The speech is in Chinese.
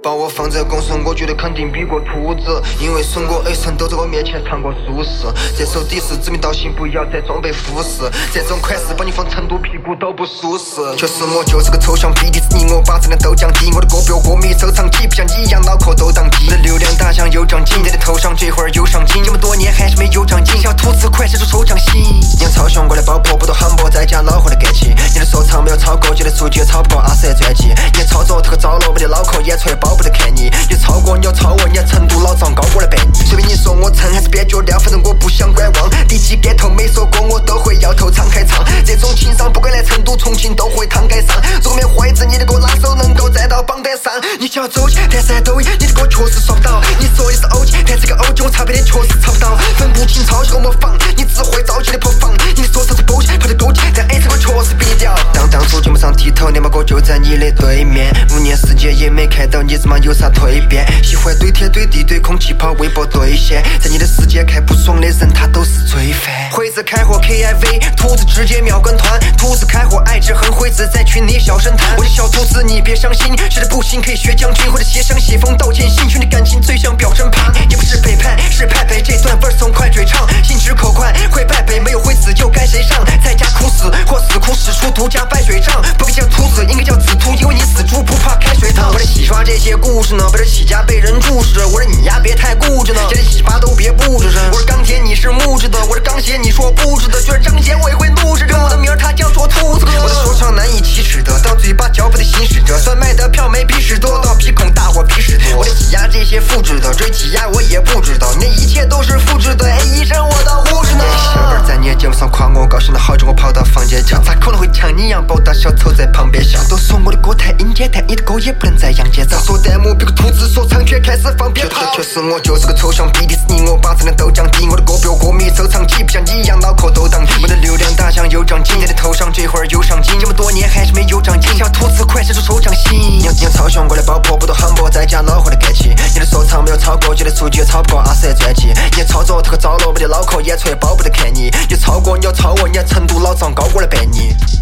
把我放在公司，我觉得肯定比过秃子，因为损过 A 神都在我面前尝过舒适。这首底是指名道姓，不要再装备服饰，这种款式把你放成都屁股都不舒适。就是我就是个抽象 BD， 是你我把质量都降低，我的歌被我歌迷收藏起，不像你一样脑壳都当机。我的流量打响又涨紧，你的头上这会儿又上镜，这么多年还是没有长进，小兔子快写出抽象型。娘超雄过来爆破，不都喊我在家恼火的干起。你的说唱没有超过，你的数据也超不过阿 Sir 专辑。你操作特个糟了，我的脑壳眼锤包不得看你。你超过你要超我，你的程度老长高过来办你。随便你说我蹭还是边角料，反正我不想观望。第几盖头没说过我都会摇头敞开唱，这种情商不管来成都重庆都会摊盖上。如果没坏子，你的歌哪首能够站到榜单上？你想要走起，但是还抖音，你的歌确实刷不到。你说你是 OG， 但这个 OG 我差别的确实查不到。分不清抄袭和模仿，你只会着急的破防。你的说唱是 bullshit， 跑得勾结，但 A 这个确实比你屌。当初节目上剃头，那么哥就在你的对面，5年时间也没看到你他妈有啥蜕变。喜欢怼天怼地怼空气跑微博兑现，在你的世界看不爽的人他都是罪犯。惠子开火 KIV， 兔子直接秒跟团，兔子开火爱之恨，惠子在群里小声谈。我的小兔子你别伤心，学的不行可以学将军，或者写上写封道歉信，群的感情最像表身旁。也不是背叛是派背，这段 verse 从快追唱，心直口快会败北，没有惠子就该谁上？在家哭死或死哭使出独家白水账，不该叫兔子应该叫紫兔，因为你死猪不怕开水烫。我的戏耍这些故事呢，背着起家被人注视，我说你呀别太固执呢，这些戏法都别布置着。我是钢铁你是木质的，我是钢鞋你说不值得，觉得张杰我也会怒视着，我的名儿他叫做兔子哥。我的说唱难以启齿的，到嘴巴交不得心使者，算买的票没比使多，到鼻孔大火鼻屎多。我的挤压这些复制的，追挤压我也不知道，那一切都是复制的。哎，医生我当护士呢。小辈在你的节目上夸我，高兴的好久我跑到房间叫，咋可能会像你一样包大小丑在旁边笑？都说我的歌太阴间，但你的歌也不能在阳间找。说弹幕别个兔子说唱却开始放鞭炮，就是我就是个抽象 BD， 是你我把质量都降低，我的歌被我歌迷收藏起，不像你一样脑壳都当机。我的流量打响又涨紧，你的头上这会儿又上镜，这么多年还是没有长进，小兔子快写出抽象型。娘超雄过来爆破，不都喊我在家恼火的干起。你的说唱没有超过，你的数据也超不过阿 Sir 专辑。你操作特个糟了，我的脑壳眼锤包不得看你。你超过你要超我，你的程度老长高过来办你。